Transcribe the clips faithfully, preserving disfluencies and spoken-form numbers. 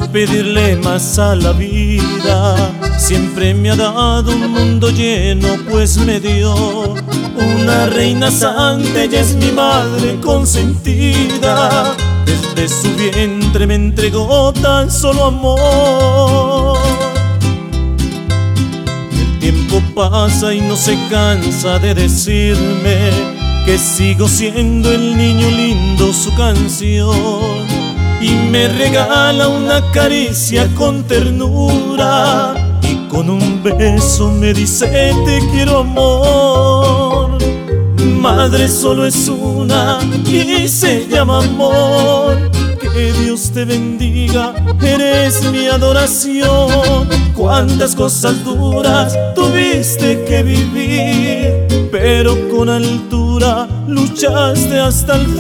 pedirle más a la vida. Siempre me ha dado un mundo lleno, pues me dio una reina santa. Ella es mi madre consentida. Desde su vientre me entregó tan solo amor. El tiempo pasa y no se cansa de decirme que sigo siendo el niño lindo, su canción. Y me regala una caricia con ternura, y con un beso me dice te quiero amor. Madre solo es una y se llama amor. Que Dios te bendiga, eres mi adoración. Cuántas cosas duras tuviste que vivir, pero con altura luchaste hasta el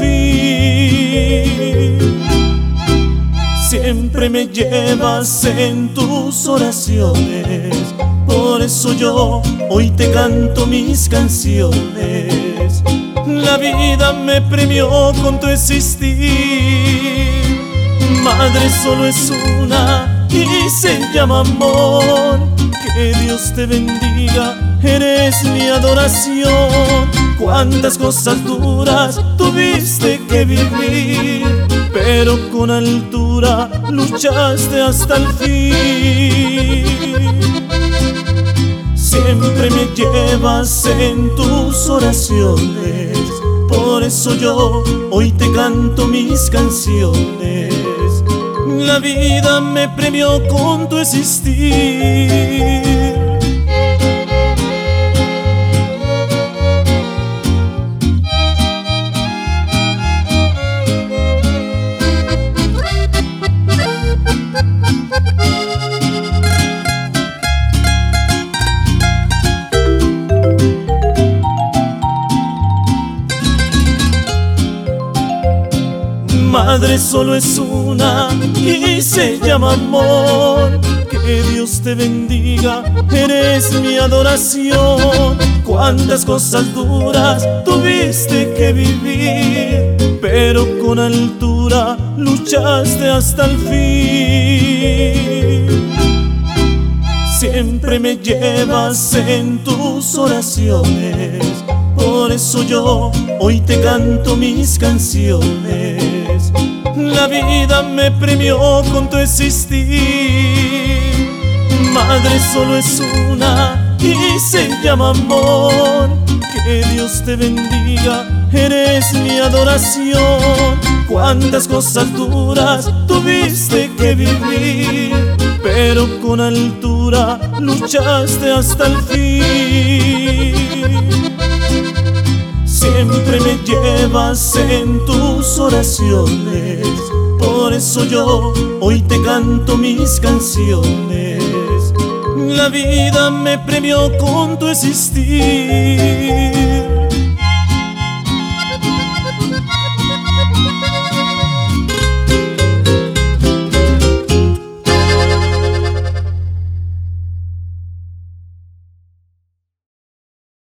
fin. Siempre me llevas en tus oraciones, por eso yo hoy te canto mis canciones. La vida me premió con tu existir. Madre solo es una y se llama amor. Que Dios te bendiga, eres mi adoración. Cuántas cosas duras tuviste que vivir, pero con altura luchaste hasta el fin. Siempre me llevas en tus oraciones, por eso yo hoy te canto mis canciones. La vida me premió con tu existir. Madre solo es una y se llama amor. Que Dios te bendiga, eres mi adoración. Cuántas cosas duras tuviste que vivir, pero con altura luchaste hasta el fin. Siempre me llevas en tus oraciones, por eso yo hoy te canto mis canciones. La vida me premió con tu existir. Madre solo es una y se llama amor. Que Dios te bendiga, eres mi adoración. Cuántas cosas duras tuviste que vivir, pero con altura luchaste hasta el fin. Siempre me llevas en tus oraciones, por eso yo hoy te canto mis canciones. La vida me premió con tu existir.